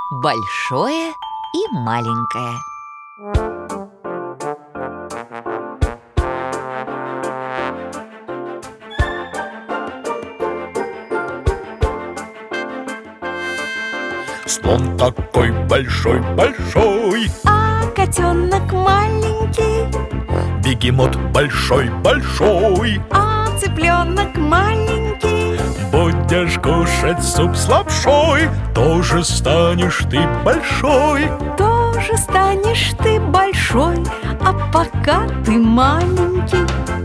Большое и маленькое. Слон такой большой-большой, А котенок маленький, бегемот большой-большой. а цыпленок маленький. Будешь кушать суп с лапшой, тоже станешь ты большой. Тоже станешь ты большой, а пока ты маленький.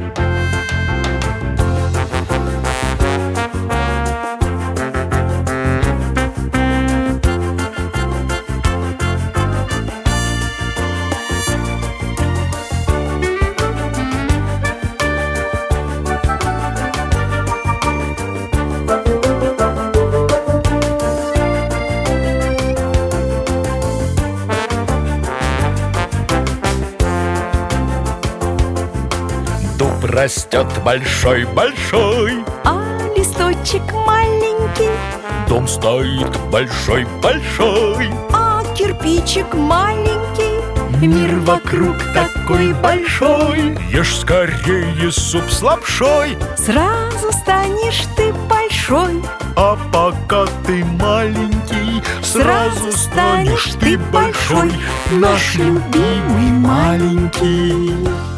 Дуб растет большой-большой, А листочек маленький, дом стоит большой-большой. а кирпичик маленький. Мир вокруг такой большой, ешь скорее суп с лапшой. Сразу станешь ты большой, А пока ты маленький, сразу станешь ты большой, наш любимый маленький.